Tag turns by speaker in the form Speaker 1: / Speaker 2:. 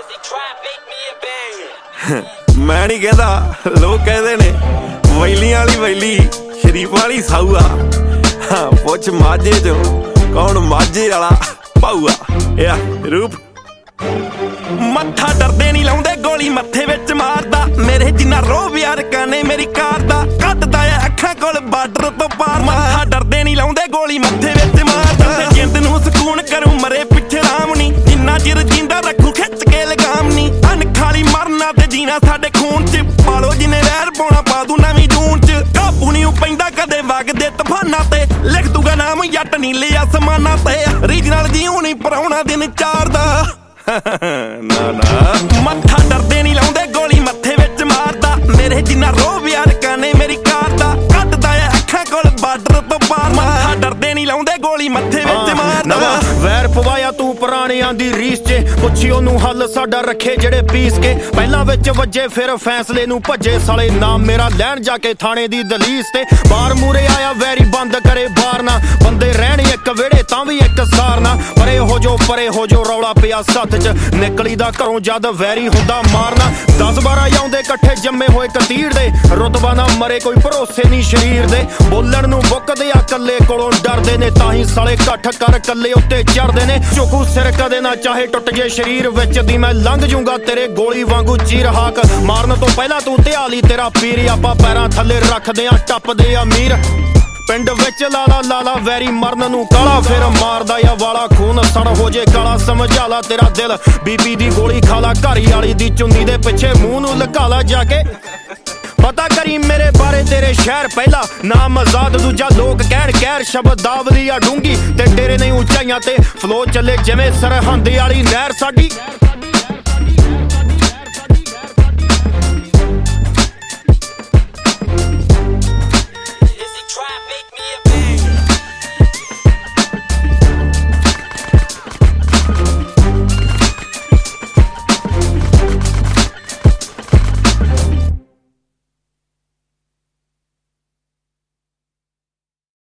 Speaker 1: मैं नहीं कहता, लोग कहते ने वैलियां वाली वैली शरीफ वाली साऊ आ। हाँ पुछ माझे चो कौन माझे वाला भाऊ आ। या रूप मत्था डरदे नहीं लाउंदे गोली मत्थे विच मारदा मेरे जिन्ना रोब यार काने मेरी कार दा कटदा है अखां कोल बार्डर तो पार। मत्था डरदे नहीं लाउंदे गोली मत्थे विच मारदा जिंद नूं सकून करूं मरे पिछे राम नी जिन्ना चिर जींदा रखू खिच के लगाम नी। अनखाली मरना ते जीना साडे खून च पालो जिन्ने वैर पाउणा पा दूं नवीं जून च काबू नहीं पैंदा कदे वगदे तूफानां ते लिख दूगा नाम जट नीले आसमानां ते रीजनल जीव नहीं पराउणा दिन चार दा। ना ना मत्था डरदे नहीं लाउंदे गोली मत्थे विच मारदा मेरे जिन्ना रोब यार काने मेरी कार दा कटदा है अखां कोल बार्डर तो पार। मत्था डरदे नहीं लाउंदे गोली मत्थे विच मारदा
Speaker 2: वैर पवाया तू पुराणियां दी रीस च पुछी ओनू हल साडा रखे जेड़े पीस के पहला विच वजे फिर फैसले नू भजे साले नाम मेरा लैण जाके थाने दी दलीस ते बार मूरे आया वैरी बंद करे बारना बंदे रहण एक वेड़े तां भी एक सारना परे हो जो रौला पिया सत च निकली दा घरों जद वैरी हुंदा मारना 10-12 आउंदे कट्ठे जम्मे होए कतीड़ दे रुतबा ना मरे कोई भरोसे नहीं शरीर दे बोलण नू बुकदे आ कल्ले कोलों डरदे ने ताही साले कट्ठ कर कल्ले उत्ते चढ़दे ने झुकू सिर कदे ना चाहे टुट जे शरीर विच दी मैं लंघ जूंगा तेरे गोली वांगू चीर हाक मारन तो पहला तू ध्याली तेरा पीर आपां पैरां थल्ले रखदे आ टपदे अमीर पिंड विच लाला वैरी मरन नू काला फिर मारदा या वाला खून सड़ हो जे काला समझा ला तेरा दिल बीपी दी गोली खाला घरी वाली दी चुन्नी दे पिछे मूंह नू लगा ला जाके पता करी मेरे बारे तेरे शहर पहला नाम आजाद दूजा लोग कहण कहर शब्दावली आ डूंगी ते डेरे नहीं ऊंचाइयां ते फ्लो चले जिवें सरहंद वाली नहर साडी।